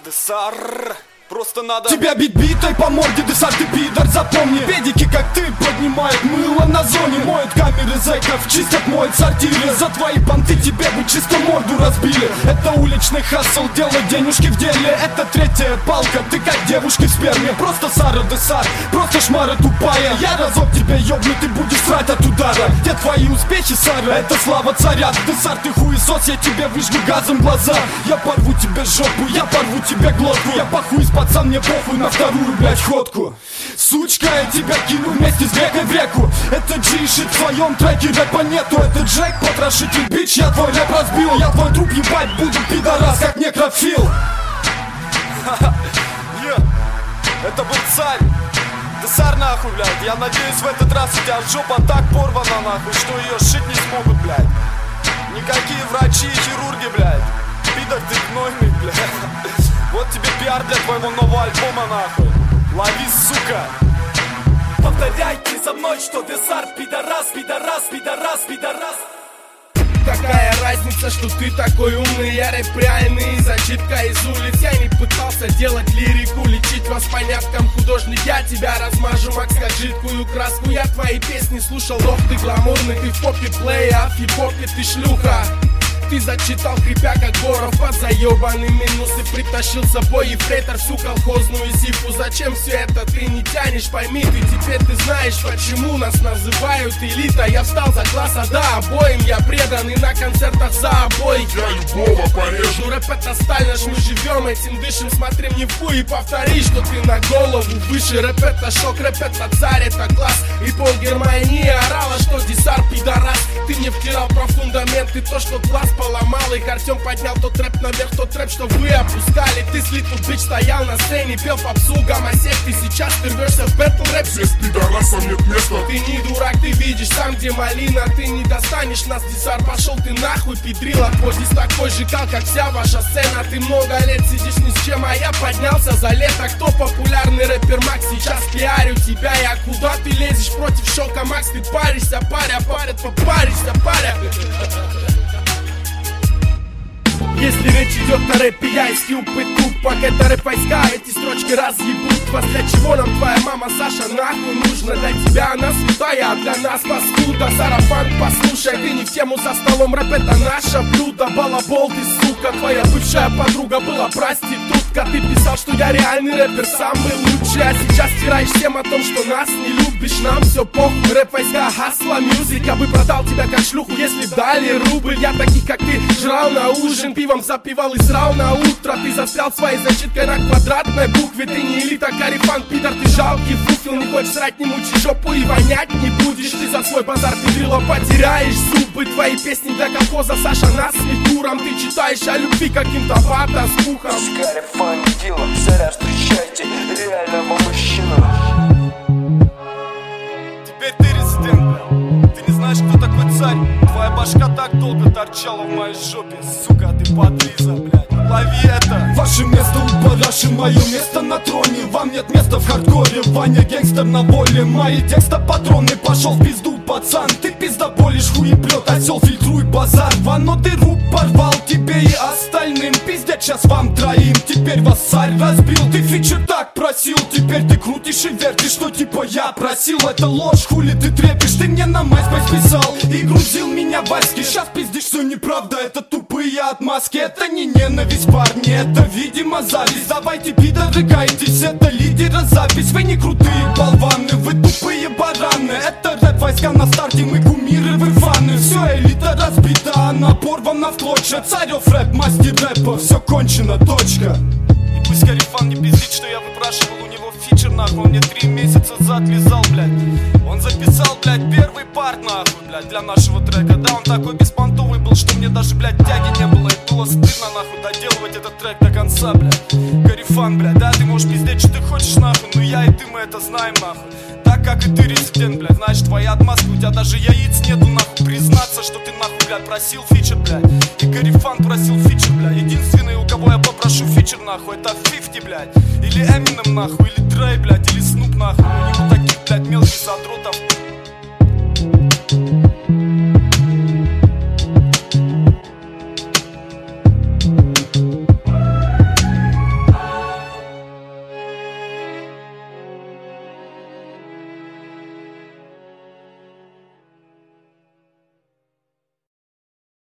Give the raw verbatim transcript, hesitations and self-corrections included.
Десар, просто надо тебя бить битой по морде, Десар, ты пидор, запомни. Педики, как ты, поднимают мыло на зоне. Моют камеры зэков, чистят, моют сортиры. За твои понты тебе бы чисто морду разбили. Это уличный хасл, делать денежки в деле. Это третья палка, ты как девушки в сперме. Просто Сара Десар, просто шмара тупая. Я разок тебя ёбну, ты будешь срать от удара. Где твои успехи, Сара? Это слава царя. Десар, ты хуесос, я тебе выжгу газом глаза. Я порву тебе жопу, я порву тебе глотку. Я похуй, пацан, мне похуй на вторую, блять, ходку. Сучка, я тебя кину вместе с грекой в реку. Это G-шит, в твоем треке рэпа нету. Это Джек, потрошитель, бич, я твой рэп разбил. Я твой труп ебать буду, пидорас, как некрофил. Это был царь. Десар, нахуй, блядь. Я надеюсь, в этот раз у тебя жопа так порвана, нахуй, что ее шить не смогут, блядь. Никакие врачи и хирурги, блядь. Пидор ты гнойный, блядь. Вот тебе пиар для твоего нового альбома, нахуй. Лови, сука. Повторяйте за мной, что Десар пидорас, пидорас, пидорас, пидорас. Какая разница, что ты такой умный, я рэп реальный, зачитка из улиц. Я не пытался делать лирику, лечить вас поняткам художник. Я тебя размажу, Макс, как жидкую краску. Я твои песни слушал, ох ты гламурный. Ты в попе плея, а в хип-хопе ты шлюха. Ты зачитал, хрипя как Боров, под заебанные минусы. Притащил с собой ефрейтор всю колхозную зипу. Зачем все это ты не тянешь, пойми ты. Теперь ты знаешь, почему нас называют элита. Я встал за класса, да, обоим я предан. И на концертах за обоих я любого порежу. Рэп это сталь, наш мы живем, этим дышим. Смотри мне в хуй и повтори, что ты на голову выше. Рэп это шок, рэп это царь, это класс. И пол Германии орала, что Десар пидорас. Ты не втирал про фундаменты, то, что класс поломал. Их Артем поднял тот рэп наверх, тот рэп, что вы опускали. Ты с Little Bitch стоял на сцене, пел попсу, гомосек. Ты сейчас ты рвешься в бэтл рэп. Здесь пидорасам нет места. Ты не дурак, ты видишь там, где малина. Ты не достанешь нас, Десар, пошел ты нахуй, педрила. Здесь такой же кал, как вся ваша сцена. Ты много лет сидишь ни с чем, а я поднялся за лето. Кто популярный рэпер, Макс? Сейчас пиарю тебя. Я куда ты лезешь против шока, Макс? Ты паришься, паря, парят, попаришься, паря. Если речь идет о рэпе, я из Кьюб и Куб. Пока это рэп войска, эти строчки разъебут вас. Для чего нам твоя мама, Саша, нахуй нужна? Для тебя она святая, а для нас паскуда. Сарафан, послушай, ты не в тему за столом. Рэп это наше блюдо, балабол ты, сука. Твоя бывшая подруга была проститутка. Ты писал, что я реальный рэпер, самый лучший. А сейчас стираешь всем о том, что нас не любишь. Нам все похуй, рэп войска, хасла, мьюзик. Я бы продал тебя как шлюху, если б дали рубль. Я таких, как ты, жрал на ужин, пивом запивал и срал на утро. Ты застрял своей зачиткой на квадратной букве. Ты не элита, карифан, пидор, ты жалкий фуфел. Не хочешь срать, не мучи жопу и вонять не будешь. Ты за свой базар педрила потеряешь зубы. Твои песни для колхоза, Саша, нас с куром. Ты читаешь о любви каким-то вата с пухом. Карифан, дело, царя встречайте, реального мужчину. Теперь ты резидент, блядь. Ты не знаешь, кто такой царь. Твоя башка так долго торчала в моей жопе. Сука, ты подлиза, блядь. Лови это. Ваше место у параши, мое место на троне. Вам нет места в хардкоре, Ваня гангстер на воле. Мои текста патроны, пошел в пизду, пацан. Ты пиздоболишь, хуеплет, осел, фильтруй базар. Вано дыру порвал тебе и остальным. Пиздец сейчас вам троим, теперь вас царь разбил. Ты фичер так просил, теперь ты крутишь и вертишь, что типа я просил. Это ложь, хули ты трепишь, ты мне на MySpace писал и грузил меня в Аське. Сейчас пиздишь, что неправда, это тупые отмазки. Это не ненависть, парни, это видимо зависть. Давайте, пидоры, кайтесь, это лидера запись. Вы не крутые болваны, вы тупые бараны. Это рэп войска на старте, мы кумиры, вы фаны. Все, элита разбита, она порвана в клочья. Царев рэп, мастер рэпа, все кончено, точка. И пусть Карифан не пиздит, что я выпрашивал у него фичер, нахуй. Он мне три месяца зад лизал, блядь. Он записал, блядь, первый парт, нахуй, блядь, для нашего трека. Да, он такой беспонтовый был, что мне даже, блядь, тяги не было. И было стыдно, нахуй, доделывать этот трек до конца, блядь. Карифан, блядь, да, ты можешь пиздеть, что ты хочешь, нахуй. Но я и ты, мы это знаем, нахуй. Так как и ты резидент, блядь, знаешь, твоя отмазка. У тебя даже яиц нету, нахуй, признаться, что ты, нахуй, блядь, просил фичер, блядь. И Карифан просил фичер, блядь. Единственный, у кого я попрошу фичер, нахуй, это фифти, блядь. Или Эминем, нахуй, или Дрей, блядь, или Снуп, нахуй. У него таких, блядь, мелких задротов